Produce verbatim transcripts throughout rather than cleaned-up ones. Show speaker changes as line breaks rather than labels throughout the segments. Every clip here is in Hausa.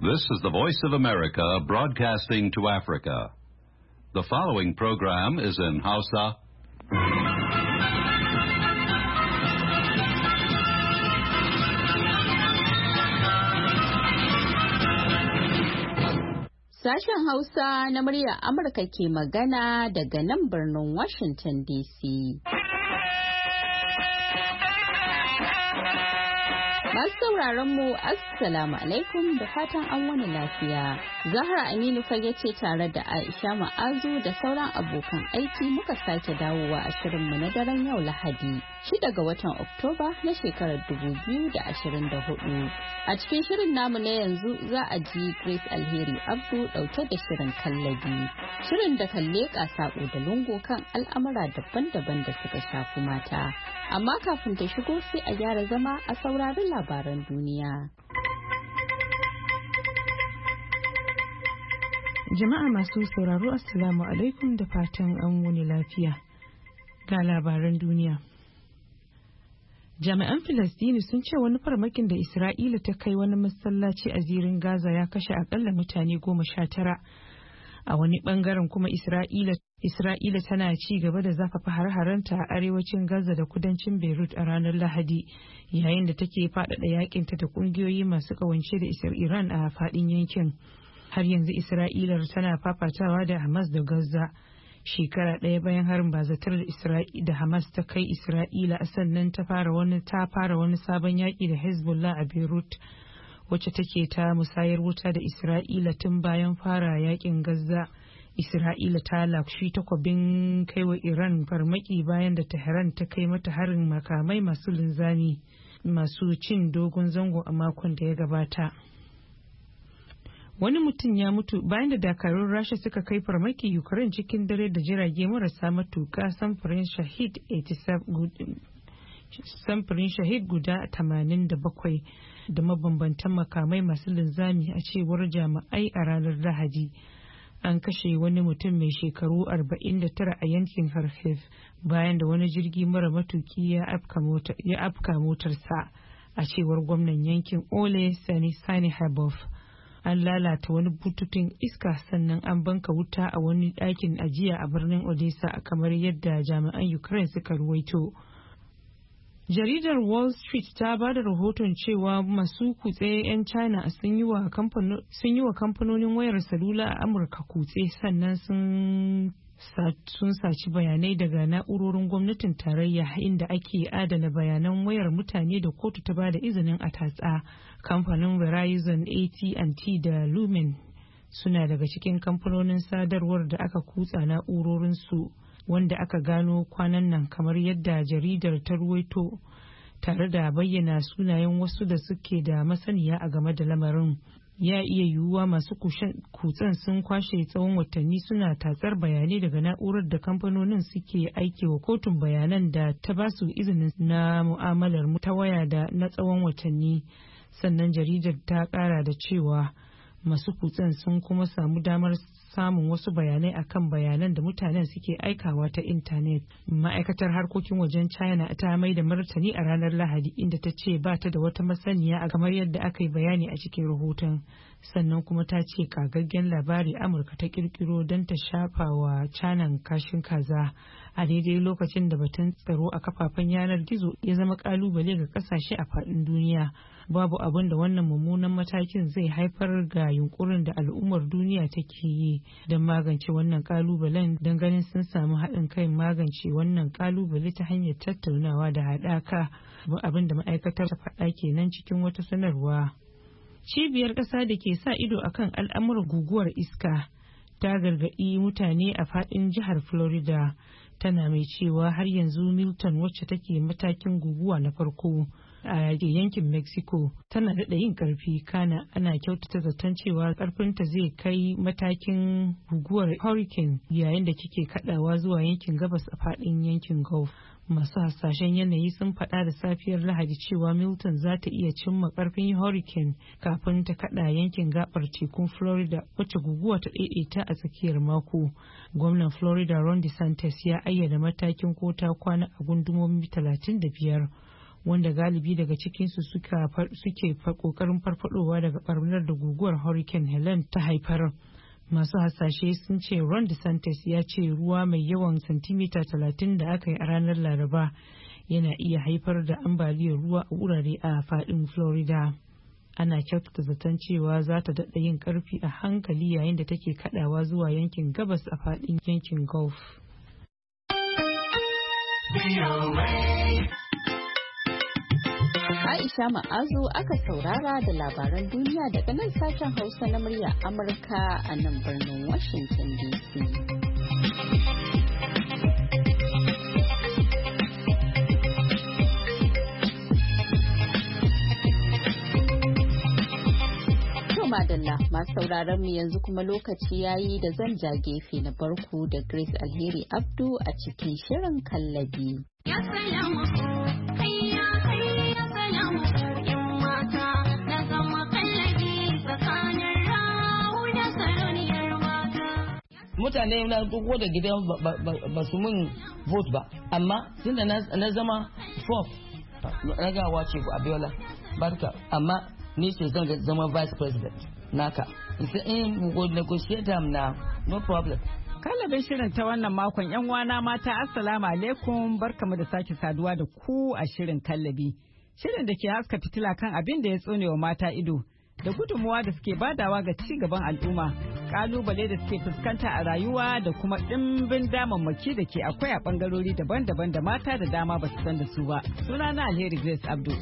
This is the Voice of America broadcasting to Africa. The following program is in Hausa.
Sashen Hausa na muryar Amurka ke magana daga nan birnin Washington D C. Masu sauraron mu Assalamu alaikum da fatan an wani lafiya. Zahra Aminu fage ce tare da Aisha Ma'azu da sauran abokan aiki muka sake dawowa a shirinmu na daren yau Lahadi, shida ga watan Oktoba na shekarar dubu biyu da ashirin da hudu. A cikin shirin namu na yanzu za a ji Grace Alheri Abdu dauke da shirin kallabi. Shirin da kan leƙa saƙo da lungu kan al'amura daban-daban da suka shafi mata. Amma kafin ta shigo sai a gyara zama a saurari labaran duniya.
Jama'a masu sauraro Assalamu alaikum da fatan an wuni lafiya. Ga labaran duniya. Jami'an Filistini sun ce wani farmakin da Isra'ila ta kai wani masallaci a zirin Gaza ya kashe akalla mutane goma sha tara. A wani bangaren kuma Isra'ila Isra'ila tana ci gaba da zafafa har-haranta a arewacin Gaza da kudancin Beirut a ranar Lahadi, yayin da take faɗaɗa yakinta da ƙungiyoyi masu ƙawance da Iran a faɗin yankin. Har yanzu Isra'ilar tana fafatawa da Hamas da Gaza. Shekara ɗaya bayan harin bazatar da Isra'ila da Hamas ta kai Isra'ila, sannan ta fara wani ta fara wani sabon yaƙi da Hezbollah a Beirut, wacce take ta musayar wuta da Isra'ila tun bayan fara yaƙin Gaza. Isra'ila ta lakshi takwabin kaiwa Iran farmaki bayan da Tehran ta kai mata harin makamai masu linzami masu cin dogon zango a makon da ya gabata. Wani mutum ya mutu bayan da dakarun Rasha suka kai farmaki Ukraine cikin dare da jirage marasa matuka samfurin Shahid samfurin Shahid guda tamanin da bakwai da mabambantan makamai masu linzami, a cewar jami'ai a ranar Lahadi. An kashe wani mutum mai shekaru arba'in da tara a yankin Kharkiv bayan da wani jirgi mara matuki ya afka motarsa, a cewar gwamnan yankin Ole Sanihabov. An lalata wani bututun iska sannan an banka wuta a wani ɗakin ajiya a birnin Odessa, kamar yadda jami'an Ukraine suka ruwaito. Jaridar Wall Street ta ba da rahoton cewa masu kutse 'yan China sun yi wa kamfanonin wayar salula a Amurka kutse, sannan sun sun saci bayanai daga na'urorin gwamnatin tarayya inda ake adana bayanan wayar mutane da kotu ta ba da izinin a tatsa. Kamfanin Verizon, A T and T da Lumen suna daga cikin kamfanonin sadarwar da aka kutsa na'urorinsu, wanda aka gano kwanan nan, kamar yadda jaridar ta ruwaito, tare da bayyana sunayen wasu da suke da masaniya a game da lamarin. Ya iya yiwuwa masu kutsen sun kwashe tsawon watanni suna tatsar bayanai daga na'urar da kamfanonin suke aiki wa kotun bayanan da ta ba su izinin na mu'amalar ta waya da na tsawon watanni. Sannan jaridar ta kara da cewa masu kutsen sun kuma samu damar samun wasu bayanai akan bayanan da mutanen suke aikawa ta intanet. Ma'aikatar harkokin wajen China ta mai da martani a ranar Lahadi, inda ta ce ba ta da wata masaniya a kamar yadda aka yi bayani a cikin rahoton. Sannan kuma ta ce kagaggen labari Amurka ta kirkiro don ta shafa wa China kashin kaza, a daidai lokacin da batun tsaro a kafafen yanar gizo ya zama kalubale ga kasashe a faɗin duniya. Babu abin da wannan mummunan matakin zai haifar ga yunkurin da al'ummar duniya take yi don magance wannan kalubalen, don ganin sun samu haɗin kai magance wannan kalubale ta hanyar tattaunawa da haɗaka, abin da ma'aikatar ta faɗa kenan cikin wata sanarwa. Cibiyar ƙasa da ke sa ido akan al'amuran guguwar iska ta gargaɗi mutane a faɗin jihar Florida, tana mai cewa har yanzu Milton, wacce take matakin guguwa na farko a yankin Mexico, tana daɗa yin ƙarfi, kana ana kyautata zaton cewa ƙarfinta zai kai matakin guguwar hurricane yayin da kike kaɗawa zuwa yankin gabas a faɗin yankin Gulf. Masu hasashen yanayi sun faɗa da safiyar Lahadi cewa Milton za ta iya cimma ƙarfin hurricane kafin ta kaɗa yankin gabar tekun Florida, wacce guguwa ta ɗaiɗaita a tsakiyar mako. Gwamnan Florida Ron DeSantis ya ayyana matakin ko ta kwana a gundumomi talatin da biyar. wanda galibi daga cikinsu suke kokarin farfadowa daga barnar da guguwar Hurricane Helene ta haifar. Masu hasashe sun ce Ron DeSantis ya ce ruwa mai yawan santimita talatin da aka yi a ranar Laraba yana iya haifar da ambaliyar ruwa a wurare a faɗin Florida. Ana kyautata zaton cewa za ta daɗa yin ƙarfi a hankali yayin da take kaɗawa zuwa yankin gabas a faɗin yankin Gulf.
Aisha Ma'azu aka saurara da labaran duniya daga nan sashen Hausa na murya Amurka a nan birnin Washington D C. Madalla masu sauraron mu yanzu kuma lokaci yayi da zan ja gefe na barku da Grace Alheri Abdu a cikin shirin kallabi. Ya salamu hayya hayya salamu yan mata na zama kallabi tsakanin rawu da saroniyar mata.
Mutane na duk da gidan ba su mun vote ba amma tunda na zama fourth ragawa ce ku Abiola barka amma ni ce zan zama vice president naka in we negotiate them now no problem.
Kallabin shirin ta wannan makon yan wana mata assalamu alaikum barkamu da sake saduwa da ku a shirin kallabi shirin da ke haska fitila kan abin da ya tsone wa mata ido da gudunmuwa da suke badawa ga ci gaban al'umma kalubale da suke fuskanta a rayuwa da kuma ɗimbin damammaki da ke akwai a bangarori daban-daban da mata da dama ba su san da su ba. Sunana Alheri Grace Abdul.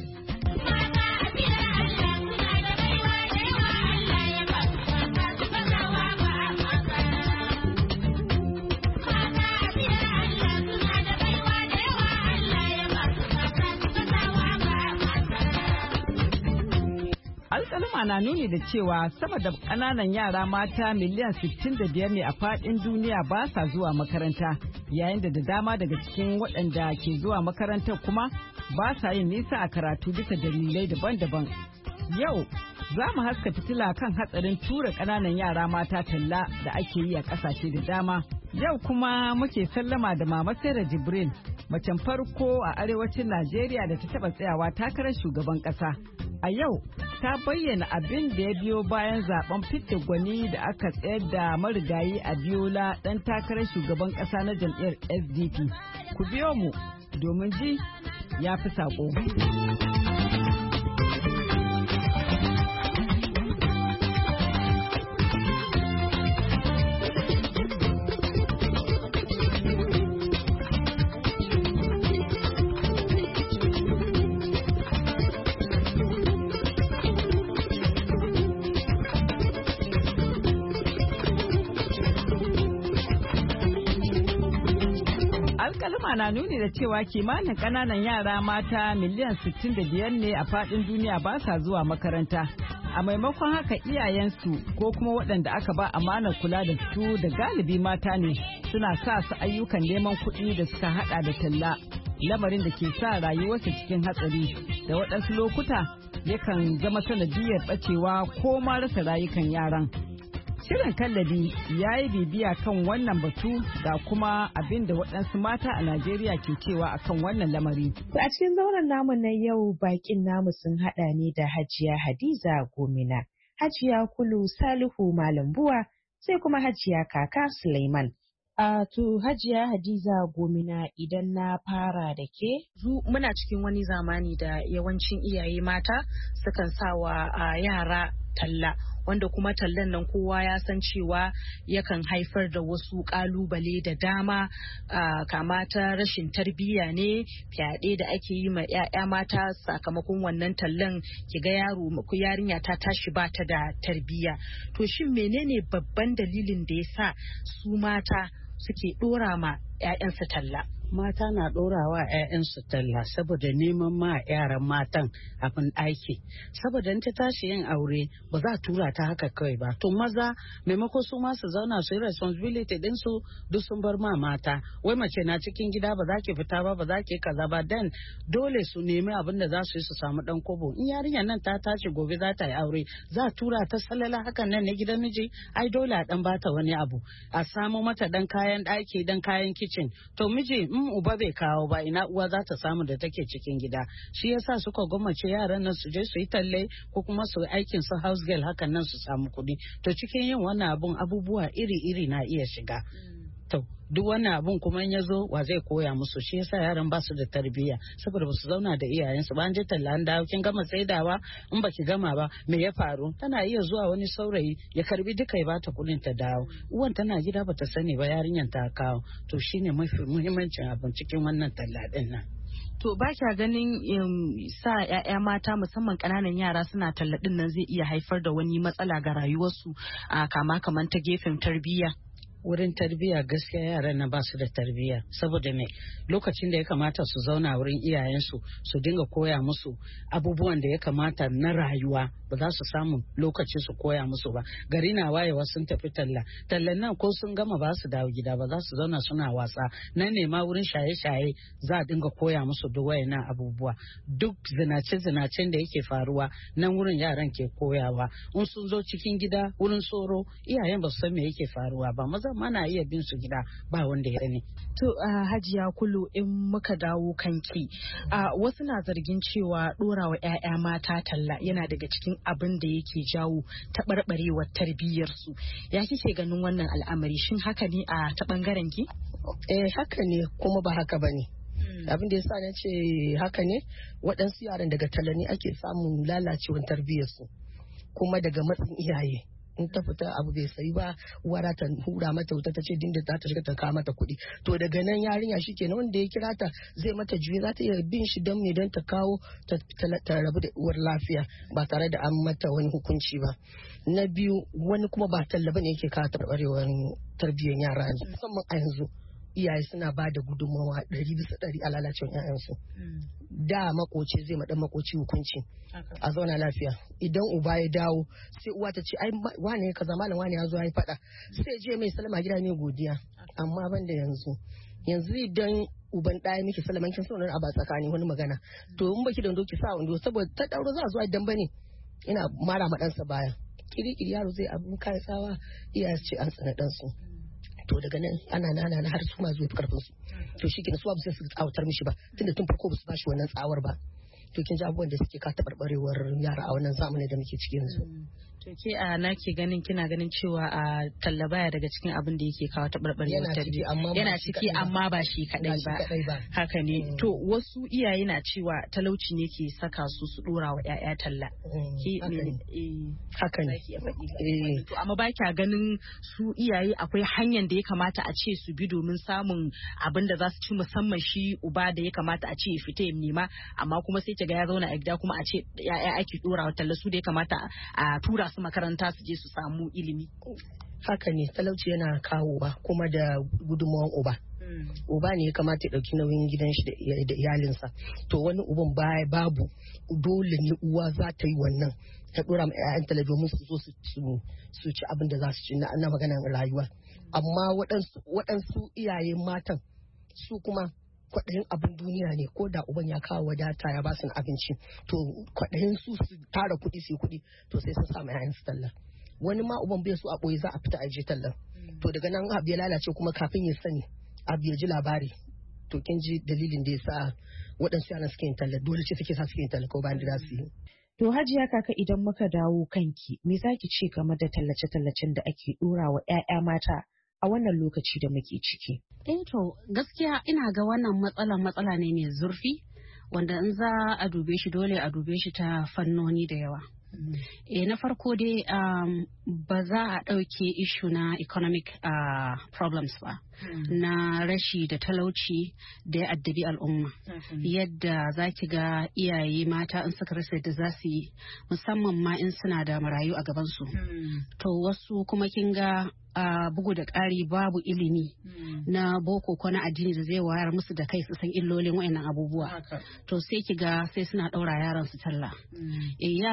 Alƙaluma na nuni da cewa sama da ƙananan yara mata miliyan sittin da biyar ne a faɗin duniya ba sa zuwa makaranta, yayin da da dama daga cikin waɗanda ke zuwa makarantar kuma ba sa yin nisa a karatu bisa dalilai daban-daban. Yau za mu haska fitila kan hatsarin tura ƙananan yara mata talla da ake yi a ƙasashe da dama. Yau kuma muke sallama da Mama Sarah Jibril, macen farko a arewacin Najeriya da ta taɓa tsayawa takarar shugaban ƙasa. A yau ta bayyana abin da ya biyo bayan zaben fidda gwani da aka tsayar da marigayi a Abiola ɗan takarar shugaban ƙasa na jam'iyyar S D P. Ku biyo mu domin ji ya fi saƙo. Na nuni da cewa kimanin ƙananan yara mata miliyan sittin da biyar ne a faɗin duniya ba sa zuwa makaranta. A maimakon haka iyayensu ko kuma waɗanda aka ba amanar kula da su da galibi mata ne suna sa su ayyukan neman kuɗi da suka haɗa da talla, lamarin da ke sa rayuwarsu cikin hatsari da waɗansu lokuta yakan zama sanadiyar ɓacewa ko ma rasa rayukan yaran. Shirin kallabi ya yi bibiya kan wannan batu ga kuma abin da waɗansu mata a Najeriya ke cewa akan wannan lamari.
A cikin zauren namu na yau bakin namu sun haɗa ne da Hajiya Hadiza Gomina, Hajiya Kulu Salihu Malambuwa, sai kuma Hajiya Kaka Suleiman. A to Hajiya Hadiza Gomina idan na fara da ke.
Muna cikin wani zamani da yawancin iyaye mata sukan sawa a yara talla, wanda kuma tallan nan kowa ya san cewa yakan haifar da wasu kalubale da dama, kama ta rashin tarbiyya ne, fyaɗe da ake yi ma 'ya'ya mata sakamakon wannan tallan, kiga yaro ku yarinya ta tashi ba ta da tarbiyya. To shin menene babban dalilin da ya sa su mata suke ɗora ma 'ya'yansu talla?
Mata na ɗorawa 'ya'yansu talla saboda neman ma yaran matan abin aiki. Saboda ta tashi yin aure ba za a tura ta haka kawai ba. To maza maimako su ma su zauna su yi responsibility ɗinsu duk sun bar ma mata. Wai mace na cikin gida ba za ki fita ba ba za ki kaza ba, dan dole su nemi abin da za su yi su samu ɗan kobo. In yarinyar nan ta tashi gobe za ta yi aure, za a tura ta salala hakan nan na gidan miji, ai dole a ɗan bata wani abu. A samo mata ɗan kayan ɗaki ɗan kayan kicin. To miji in uba bai kawo ba ina uwa za ta samu da take cikin gida. Shi yasa suka gwammace yaran nan su je su yi talle ko kuma su aikin su house girl hakan nan su samu kuɗi. To cikin yin wannan abun abubuwa iri-iri na iya shiga. To duk wannan abun kuma in ya zo wa zai koya musu, shi yasa yaran ba su da tarbiyya saboda ba su zauna da iyayensu ba. An je talla an dawo kin gama saidawa, in baki gama ba me ya faru, tana iya zuwa wani saurayi ya karbi duka ya bata kuɗin ta dawo. Uwan tana gida bata sani ba yarinyar ta kawo. To shine mafi muhimmancin abin cikin wannan talla din nan.
To ba kya ganin sa 'ya'ya mata musamman ƙananan yara suna talladin nan zai iya haifar da wani matsala ga rayuwarsu a kama kaman ta gefen tarbiyya?
Wurin tarbiyya gaskiya yaran na ba su da tarbiyya saboda me lokacin da ya kamata su zauna wurin iyayensu su dinga koya musu abubuwan da ya kamata na rayuwa ba za su samu lokaci su koya musu ba. Gari na wayewa sun tafi talla tallan nan ko sun gama ba su dawo gida ba, za su zauna suna wasa nan ne ma wurin shaye-shaye za a dinga koya musu duk wayannan abubuwa. Duk zinace-zinacen da yake faruwa nan wurin yaran ke koyawa. In sun zo cikin gida wurin tsoro iyayen ba su san me yake faruwa ba, maza mana iya bin su gida ba wanda ya sani.
To uh, Hajiya Kulu, in muka dawo kanki uh, wasu na zargin cewa ɗorawa 'ya'ya mata talla yana daga cikin abin da yake jawo taɓarɓarewar tarbiyyarsu. Ya kike ganin wannan al'amari, shin haka ne a ta ɓangaren ki?
Eh haka ne kuma ba haka ba ne. Abin da yasa na ce haka ne, waɗansu yaran daga talla ne ake samun lalacewar tarbiyyarsu kuma daga matsin iyaye. In ta fita abu bai sayi ba uwara ta hura mata wuta ta ce dinda za ta shiga ta kawo mata kuɗi. To daga nan yarinya shi kenan wanda ya kira ta zai mata juye, za ta iya bin shi don me don ta kawo ta rabu da uwar lafiya ba tare da an mata wani hukunci ba. Na biyu wani kuma ba talla bane yake kawo taɓarɓarewar tarbiyyar yara musamman a yanzu. Iyaye suna ba da gudunmawa ɗari bisa ɗari a lalacewar 'ya'yansu. Da makoci zai maɗan makoci hukunci a zauna lafiya. Idan uba ya dawo sai uwa ta ce ai wane kaza malam wane ya zo ya yi faɗa, sai je mai salama gida ne godiya. Amma ban da yanzu yanzu idan uban ɗaya miki salaman kin sanar a ba tsakani wani magana to in baki da ki sa wando saboda ta ɗauro za a zo a dan bane ina mara ma ɗansa baya kiri-kiri yaro zai abu kai tsawa iyaye ce an tsana ɗansu. To daga nan ana nana na har su ma zuwa karfin su. To shi kenan su ba su tsawatar mishi ba tunda tun farko ba su bashi wannan tsawar ba. To kin ji abubuwan da suke ka taɓarɓarewar yara a wannan zamanin da muke ciki yanzu.
To ke a nake ganin kina ganin cewa a talla baya daga cikin abin da yake kawo taɓarɓarewar tarbiyya. Yana ciki amma ba shi kadai ba. Haka ne. To wasu iyaye na cewa talauci ne ke saka su su dora wa ƴaƴa talla.
Haka ne.
To amma ba kya ganin su iyaye akwai hanyar da ya kamata a ce su bi domin samun abin da za su ci musamman shi uba da ya kamata a ce ya fita ya nema amma kuma sai kiga ya zauna a gida kuma a ce ƴaƴa ake dora wa talla su da ya kamata a tura su makaranta su je su samu ilimi.
Haka ne, talauci yana kawowa kuma da gudunmawan uba. Uba ne ya kamata ya ɗauki nauyin gidan shi da iyalinsa. To wani uban baya babu dole ne uwa za ta yi wannan ta ɗora ma 'ya'yan talla domin su zo su ci abin da za su ci na maganar rayuwa. Amma waɗansu iyaye matan su kuma kwaɗayin abin duniya ne ko da uban ya kawo wadata ya ba su abinci to kwaɗayin su su tara kuɗi su yi kuɗi to sai sun sa ma yayan su talla. Wani ma uban bai so a ɓoye za a fita a je tallan to daga nan abu ya lalace kuma kafin ya sani abu ya ji labari to kin ji dalilin da ya sa waɗansu yaran suke yin talla dole ce take sa suke yin talla ko bayan da za su yi.
To Hajiya Kaka idan muka dawo kanki me zaki ce game da tallace-tallacen da ake ɗora wa 'ya'ya mata a wannan lokaci da muke ciki?
Eh to gaskiya ina ga wannan matsala matsala ne mai zurfi wanda in za a dube shi dole a dube shi ta fannoni da yawa. E na farko dai um, ba za a ɗauke ishu na economic uh, problems ba mm. na rashi da talauci da ya addabi al'umma mm. yadda za ki ga iyaye mata in suka rasa da za su yi musamman ma in suna da marayu a gabansu mm. to wasu kuma kin ga Uh, bugu da ƙari babu ilimi mm. na boko ko na addini da zai wayar musu da kai su san illolin wayannan abubuwa okay. To sai ki ga sai suna ɗaura yaran su talla mm. e, yaran nan kuma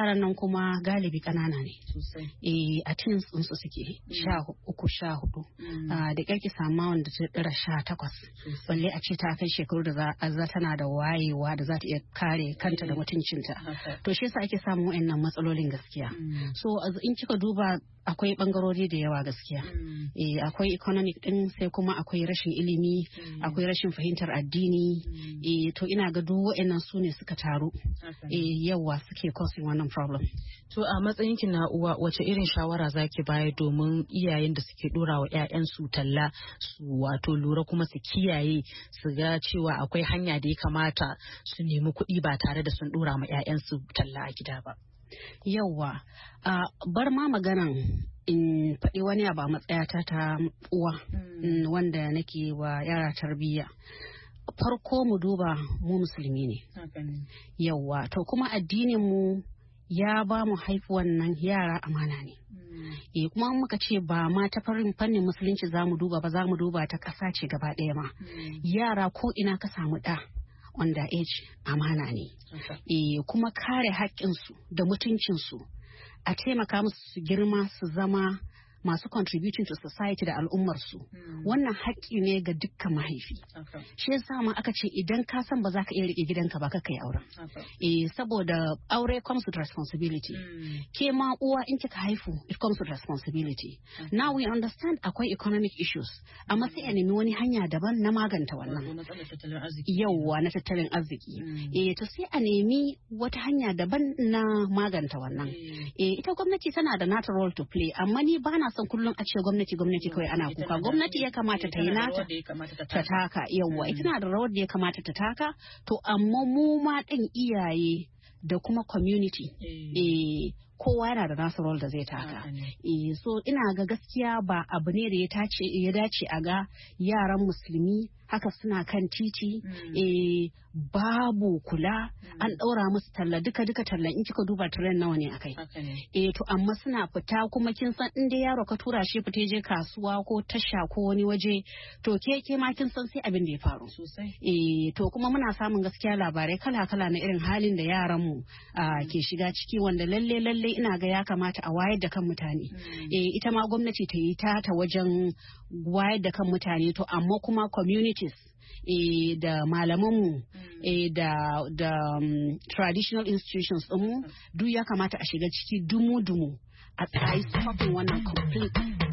kuma galibi ƙanana ne eh a teens din su suke sha uku sha hudu da ƙarki sama wanda ta dira sha takwas balle a ce ta kai shekaru da za tana da wayewa da za ta iya kare kanta da mutuncinta to shi yasa ake samun wayannan matsalolin gaskiya so in kika duba akwai bangarori da yawa gaskiya eh akwai economic din sai kuma akwai rashin ilimi akwai rashin fahimtar addini eh to ina ga duk wayannan su ne suka taru eh yawa suke causing wannan problem.
To a matsayin ki na uwa wace irin shawara zaki bayar domin iyayen da suke dora wa ƴaƴan su talla su wato lura kuma su kiyaye su ga cewa akwai hanya da ya kamata su nemi kuɗi ba tare da sun dora ma ƴaƴan su talla a gida ba.
Yawa uh, bar ma maganan in faɗi wani abu a matsayata ta uwa mm. wanda nake wa yara tarbiyya. Farko mu duba mu musulmi ne. Okay. Yawwa to kuma addinin mu ya ba mu haifi wannan yara amana ne. Mm. E kuma muka ce ba ma ta farin fannin musulunci za mu duba ba za mu duba ta ƙasa ce gaba ɗaya ma. Mm. Yara ko ina ka samu ɗa under age amana ne. Okay. E kuma kare haƙƙinsu da mutuncinsu a taimaka musu su girma su zama masu contributing to society da al'ummarsu. Mm. Wannan haƙƙi ne ga dukkan mahaifi. Okay. Shi yasa ma aka ce idan ka san ba za ka iya riƙe gidanka ba ka kai auren. Okay. Eh saboda aure comes with responsibility. Mm. Ke ma uwa in kika haifu it comes with responsibility. Okay. Now we understand akwai economic issues amma sai a nemi wani hanya daban na maganta wannan. Yawwa na tattalin arziki. Mm. Eh to sai a nemi wata hanya daban na maganta wannan. Mm. Eh ita gwamnati tana da nata role to play amma ni ba na son kullum a ce gwamnati gwamnati kawai ana kuka gwamnati ya kamata ta yi nata ta taka yawwa ita na da rawar da ya kamata ta taka to amma mu ma din iyaye da kuma community eh kowa yana da nasu role da zai taka eh so ina ga gaskiya ba abu ne da ya tace ya dace a ga yaran musulmi haka suna kan titi mm. eh babu kula mm. an daura musu talla duka duka tallan in kika duba tren nawa ne akai okay. eh to amma suna fita kuma kin san in dai yaro ka tura shi fita je kasuwa ko tasha ko wani waje to ke ke ma kin san sai abin da ya faru sosai eh to kuma muna samun gaskiya labarai kala kala na irin halin da yaran mu mm. ke shiga ciki wanda lalle lalle ina ga ya kamata a wayar da kan mutane mm. eh ita ma gwamnati ta yi ta ta wajen wayar da kan mutane to amma kuma community E, da malamanmu mm. e, da, da um, traditional institutions ɗinmu mm. duk ya kamata a shiga ciki dumu-dumu a tsayi stopping wannan complete.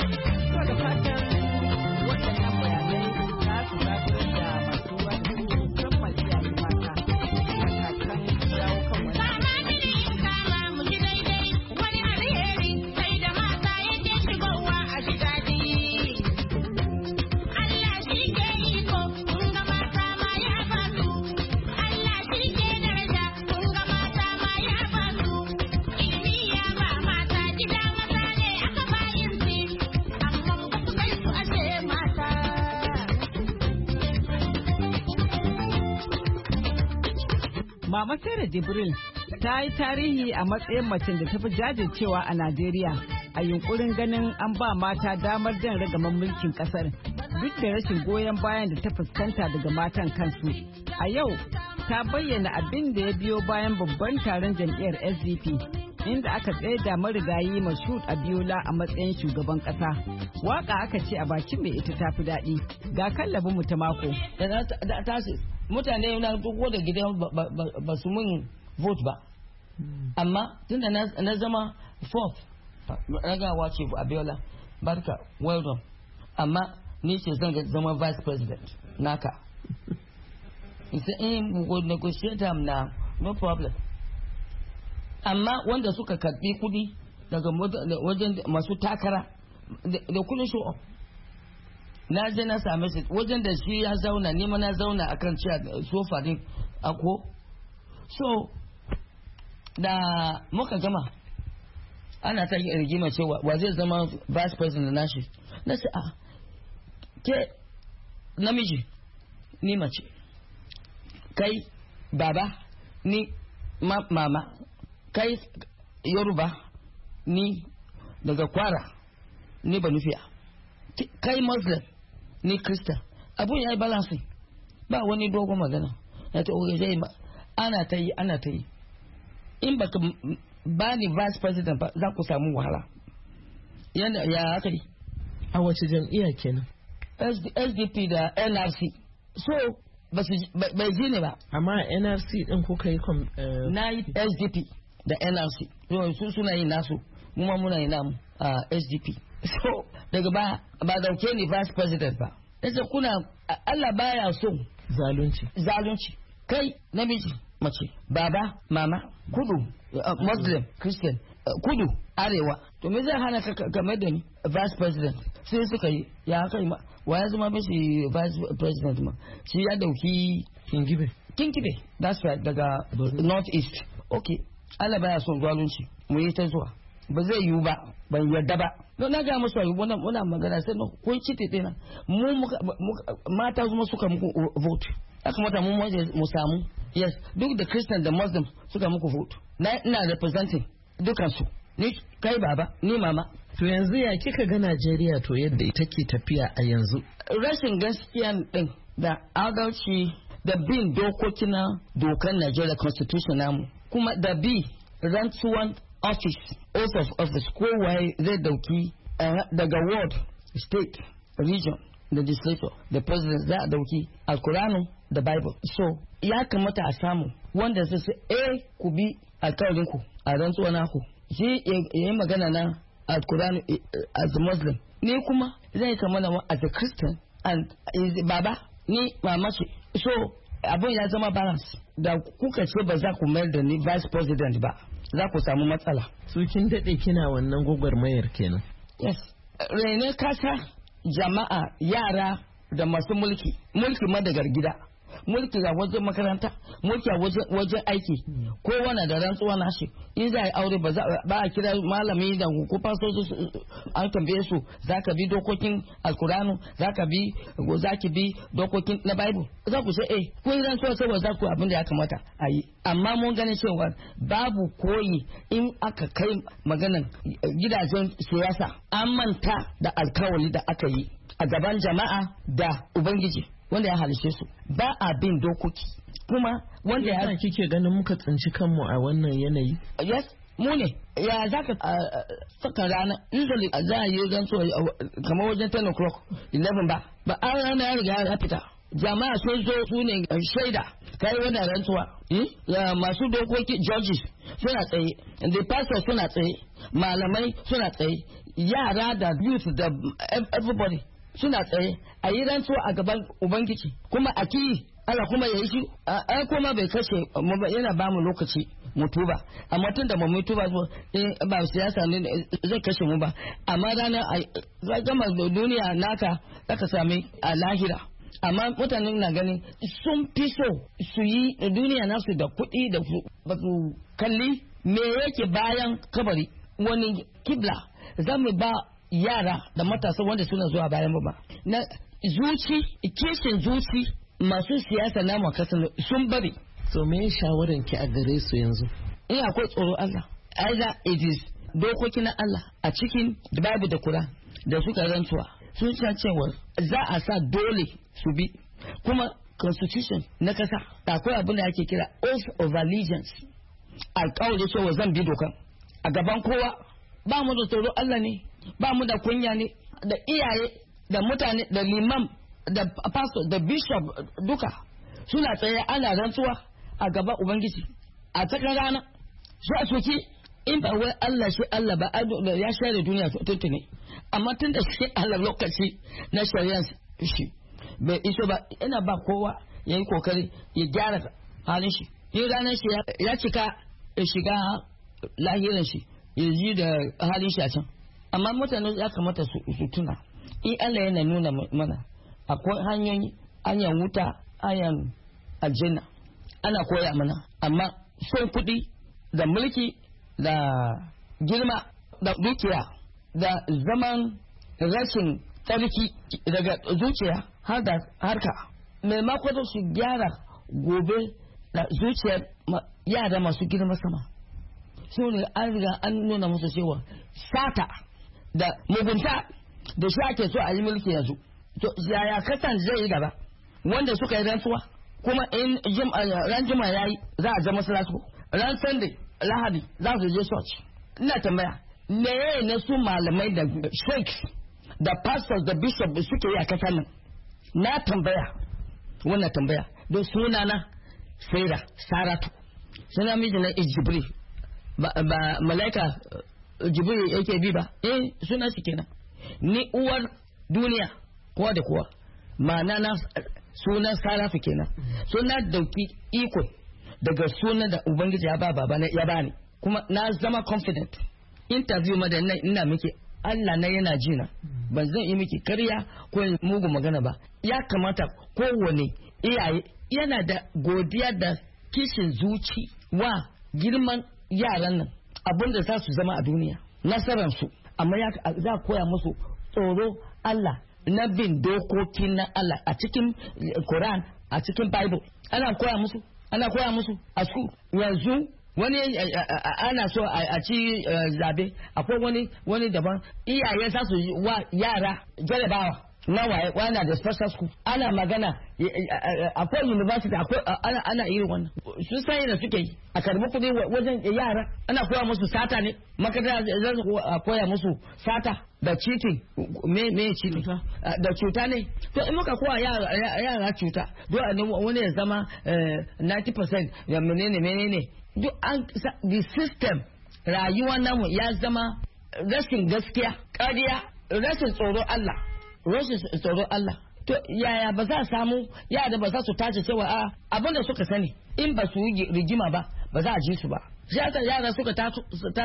Mama Sarah Jibril ta yi tarihi a matsayin macen da ta fi jajircewa a Najeriya a yunkurin ganin an ba mata damar jan ragaman mulkin kasar duk da rashin goyon bayan da ta fuskanta daga matan kansu. A yau ta bayyana abin da ya biyo bayan babban taron jam'iyyar S D P inda aka tsaye da marigayi Mashood Abiola a matsayin shugaban kasa. Waka aka ce a bakin mai ita tafi daɗi. Ga kallabin mu ta mako.
Mutane na duk da gidan ba su mun vote ba. Amma tunda na zama fourth ragawa ce Abiola barka well done. Amma ni ce zan zama vice president naka. Isa in we will negotiate am now no problem. Amma wanda suka karbi kudi daga wajen masu takara da kudin show up na je na same shi wajen da shi ya zauna ni ma na zauna akan ciya sofa din ako so da muka gama ana ta rigima cewa wa zai zama vice president nashi na ce a ke namiji ni mace kai baba ni ma, mama kai yoruba ni daga kwara ni banufiya kai muslim ni krista abun ya yi balancing ba wani dogon magana na ta oge zai ba ana ta yi ana ta yi in baka ba ni vice president ba za ku samu wahala yanda ya haka yi
a wace jam'iyya kenan
S D P da N R C so bai ji ne ba
amma N R C din kuka yi
na yi S D P da N R C su suna yi nasu mu ma muna yi namu a S D P so daga ba ba dauke ni vice president ba yace kuna Allah baya so
zalunci
zalunci kai namiji mace baba mama kudu uh, muslim christian uh, kudu arewa to me zai hana ka game da ni vice president sai suka yi ya kai ma wa ya zama mishi vice president ma shi ya dauki
kingibe
kingibe that's right daga north east okay Allah baya son zalunci mu yi ta zuwa ba zai yiwu ba ban yarda ba don na ga musu wannan muna magana sai kun ci tete na mu mata kuma suka muku vote ya kamata mu mu samu yes duk da Christian da Muslim suka muku vote na ina representing dukansu ni kai baba ni mama
to yanzu ya kika ga Najeriya to yadda take tafiya a yanzu
rashin gaskiya din da adalci da bin dokokin dokan Najeriya constitution namu kuma da bi rantsuwan office oath of office kowaye zai dauki daga ward state region legislature da president za a dauki alkuranu da bible so ya kamata a samu wanda zai ce eh ku bi alkalinku a rantsuwa naku shi ya yi magana na alkuranu as a muslim ni kuma zai kama na as a christian and baba ni mama ce so abin ya zama balance da kuka ce ba za ku mayar da ni vice president ba za ku samu matsala
su kin daɗe kina wannan gwagwarmayar kenan
yes rene kasa jama'a yara da masu mulki mulki madagar gida mulki a wajen makaranta mulki a wajen aiki kowane da rantsuwa na shi in za a yi aure ba a kira malami da ko fasoji an tambaye su za ka bi dokokin alkuranu za ka bi za ki bi dokokin na bible za ku ce eh ko yi rantsuwa saboda za ku abin da ya kamata a yi amma mun gani cewa babu koyi in aka kai maganan gidajen siyasa an manta da alkawali da aka yi a gaban jama'a da ubangiji wanda ya halishe su ba a bin dokoki kuma wanda ya
kike ganin muka tsinci kanmu a wannan yanayi
yes mu ne ya za ka saka rana usually za a yi zan so kamar wajen ten o'clock eleven ba ba an rana ya riga ya fita jama'a sun zo su ne shaida kai wannan rantsuwa masu dokoki judges suna tsaye the pastor suna tsaye malamai suna tsaye yara da youth da everybody suna tsaye a yi rantsuwa a gaban ubangiji kuma a ki Allah kuma ya yi shi ai kuma bai kashe yana ba mu lokaci mutu ba amma tun da mu mutu ba ba siyasa ne zai kashe mu ba amma ranar a gama duniya naka zaka sami a lahira amma mutanen na ganin sun fi so su yi duniya nasu da kuɗi da ba su kalli me yake bayan kabari wani kibla za mu ba yara da matasa wanda suna zuwa bayan ba na zuci kishin zuci masu siyasa na makasar sun bari
so me shawaran ki a gare su yanzu
in akwai tsoro Allah either it is dokoki na Allah a cikin Bible da Quran da suka rantsuwa sun san cewa za a sa dole su bi kuma constitution na kasa akwai abin da ake kira oath of allegiance alƙawari cewa zan bi dokan a gaban kowa ba mu da tsoro Allah ne ba mu da kunya ne da iyaye da mutane da limam da pastor da bishop duka suna tsaye ana rantsuwa a gaban ubangiji a cikin rana su a soki in ba wai Allah shi Allah ba ya share duniya tuntuni amma tun da shi Allah lokaci na shari'a shi bai iso ba ina ba kowa ya yi kokari ya gyara halin shi in ranar shi ya cika ya shiga lahirin shi ya ji da halin shi a can amma mutane ya kamata su tuna in Allah yana nuna mana akwai hanyoyi hanyar wuta hanyar aljanna ana koya mana amma son kuɗi da mulki da girma da dukiya da zaman rashin tsarki daga zuciya har da harka maimakon su gyara gobe da zuciyar yara masu girma sama su ne an riga an nuna musu cewa sata da mugunta da shi ake so a yi mulki yanzu to yaya kasan zai yi gaba wanda suka yi rantsuwa kuma in ran jima ya yi za a zama su ran sunday lahadi za su je church. Ina tambaya meye ne su malamai da sheikhs da pastors da bishops suke yi a kasar nan? Na tambaya wannan tambaya don sunana Saira Saratu, suna miji na Jibril ba, ba malaika Jibril yake bi ba, eh suna su kenan. Ni uwar duniya kowa da kowa, ma'ana na sunan Saratu kenan. Suna dauki iko daga sunan da Ubangiji ya ba baba ya bani, kuma na zama confident. Interview ma da ina miki Allah na yana jina, ban zan yi miki karya ko mugu magana ba. Ya kamata kowane iyaye yana da godiya da kishin zuci wa girman yaran nan, abin da za su zama a duniya, nasararsu. Amma ya za koya musu tsoro Allah na bin dokokin na Allah a cikin Quran, a cikin Bible. Ana koya musu, ana koya musu a school. Yanzu wani ana so a ci zabe, akwai wani wani daban iyaye za su wa yara jarabawa na waye wana da special school. Ana magana akwai university, akwai ana ana irin wannan. Su sai da suke yi a karbi kudi wajen yara, ana koya musu sata ne, makaranta za su koya musu sata da cheating. Me me cheating da cuta ne. To in muka koya yara yara cuta, dole wani ya zama ninety percent ya menene menene. Duk an the system rayuwa namu ya zama rashin gaskiya, ƙarya, rashin tsoro Allah, rashin tsoro Allah. To yaya ba za a samu yara ba za su tashi cewa a abin da suka sani in ba su yi rigima ba ba za a ji su ba. Shi yasa yara suka taso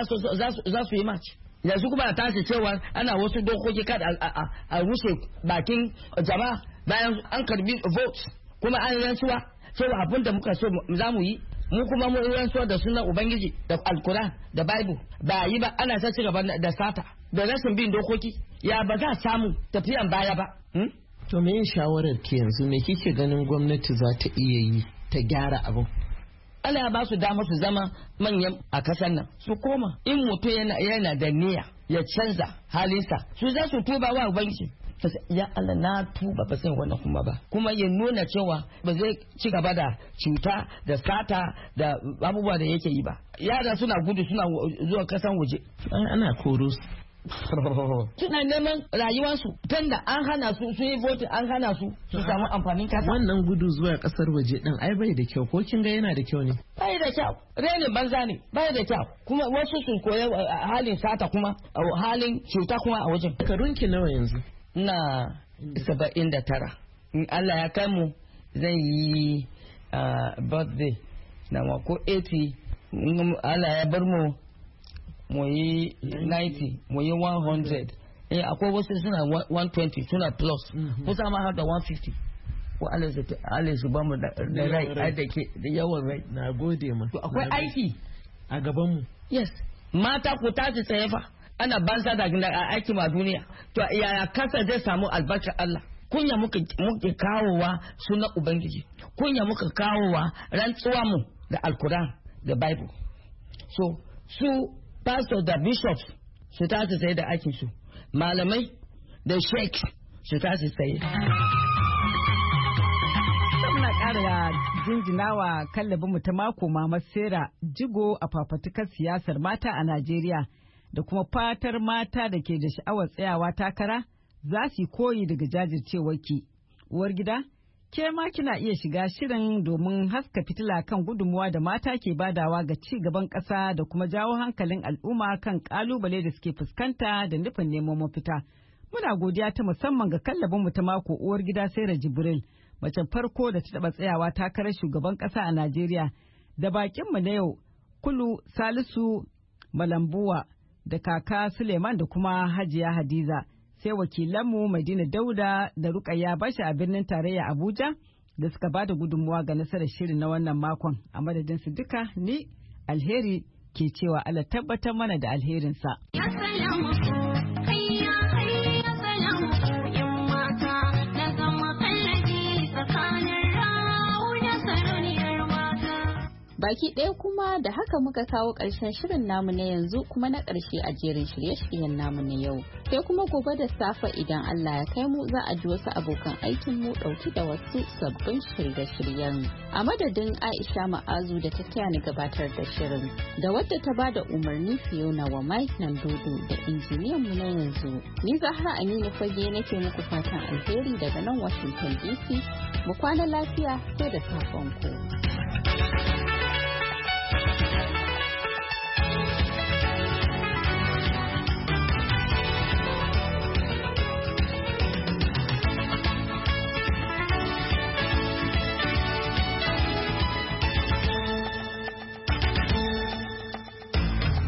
za su yi match. Yanzu kuma a tashi cewa ana wasu dokoki kada a rushe bakin jama'a bayan an karbi vote kuma an rantsuwa cewa abin da muka so za mu yi. Mu kuma mu rantsuwa da sunan Ubangiji da Alkuran da Bible ba yi ba, ana ta ci gaba da sata da rashin bin dokoki. Ya ba za samu tafiyan baya ba.
To me yin shawarar ki yanzu, me kike ganin gwamnati za ta iya yi ta gyara abin?
Allah ya ba su dama su zama manyan a kasar nan, su koma in mutum yana, yana da niyya ya canza halinsa, su za su tuba wa Ubangiji. Ya Allah na tuba ba sai wannan kuma ba, kuma ya nuna cewa ba zai ci gaba da cuta da sata da abubuwa da yake yi ba. Yara suna gudu suna zuwa kasan waje,
ana koro
suna neman rayuwarsu tun da an hana su sun yi vote, an hana su su samu amfanin kasa.
Wannan gudu zuwa kasar waje din ai bai da kyau, ko kin ga yana da kyau ne?
Bai da kyau, rene banza ne, bai da kyau. Kuma wasu sun koya halin sata kuma halin cuta kuma a wajen.
Karunki nawa yanzu?
Na saba'in da tara. In Allah ya kai mu zan yi birthday na ko eighty. Allah ya bar mu mu yi ninety, mu yi one hundred. Eh akwai wasu suna one twenty, suna plus. Kusa ma har da one fifty. Ko Allah su ba mu da rai, ai da ke da yawan rai.
Na gode ma.
To akwai aiki
a gaban mu.
Yes. Mata ku tashi tsaye fa. Ana banza da aiki ma duniya. To yaya kasa zai samu albarkar Allah? Kunya muka muke kawowa sunan Ubangiji. Kunya muka kawowa rantsuwa mu da Alkuran da Bible. So su pastor da bishops su tashi tsaye da aikin su. Malamai da sheikh su tashi tsaye.
Muna ƙara jinjinawa kallabinmu ta mako Mama Sera Jigo a fafatukar siyasar mata a Najeriya. Da kuma fatar mata da ke da sha'awar tsayawa takara za su koyi daga jajircewarki. Uwar gida, ke ma kina iya shiga shirin domin haska fitila kan gudunmuwa da mata ke badawa ga ci gaban ƙasa da kuma jawo hankalin al'umma kan ƙalubale da suke fuskanta da nufin neman mafita. Muna godiya ta musamman ga kallabinmu ta mako uwar gida Saira Jibril, macen farko da ta taɓa tsayawa takarar shugaban ƙasa a Najeriya, da bakinmu na yau Kulu Salisu Malambuwa da kaka Suleiman da kuma Hajiya Hadiza, sai wakilanmu Madina Dauda da Rukayya Bashi a birnin tarayya Abuja da suka ba da gudunmuwa ga nasarar shirin na wannan makon. A madadin su duka ni Alheri ke cewa Allah tabbatar mana da alherinsa.
Baki ɗaya kuma da haka muka kawo ƙarshen shirin namu na yanzu kuma na ƙarshe a jerin shirye-shiryen namu na yau. Sai kuma gobe da safe idan Allah ya kai mu za a ji wasu abokan aikin mu ɗauki da wasu sabbin shirye-shiryen. A madadin Aisha Ma'azu da ta taya ni gabatar da shirin da wadda ta ba da umarni Fiona wa Mike nan dodo da injiniyan mu na yanzu. Ni Zahra Aminu Fage nake muku fatan alheri daga nan Washington D C. Mu kwana lafiya sai da safen ku.